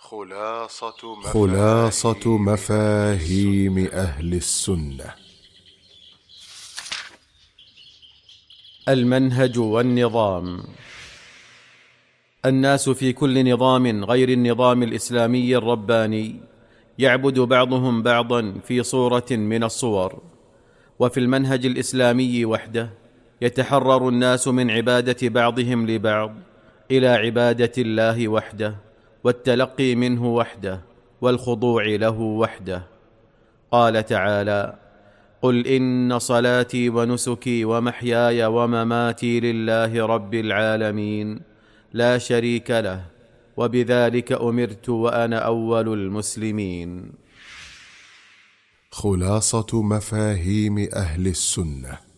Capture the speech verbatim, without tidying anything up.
خلاصة مفاهيم, خلاصة مفاهيم أهل السنة. المنهج والنظام. الناس في كل نظام غير النظام الإسلامي الرباني يعبد بعضهم بعضا في صورة من الصور، وفي المنهج الإسلامي وحده يتحرر الناس من عبادة بعضهم لبعض إلى عبادة الله وحده، والتلقي منه وحده، والخضوع له وحده. قال تعالى: قل إن صلاتي ونسكي ومحياي ومماتي لله رب العالمين لا شريك له وبذلك أمرت وأنا أول المسلمين. خلاصة مفاهيم أهل السنة.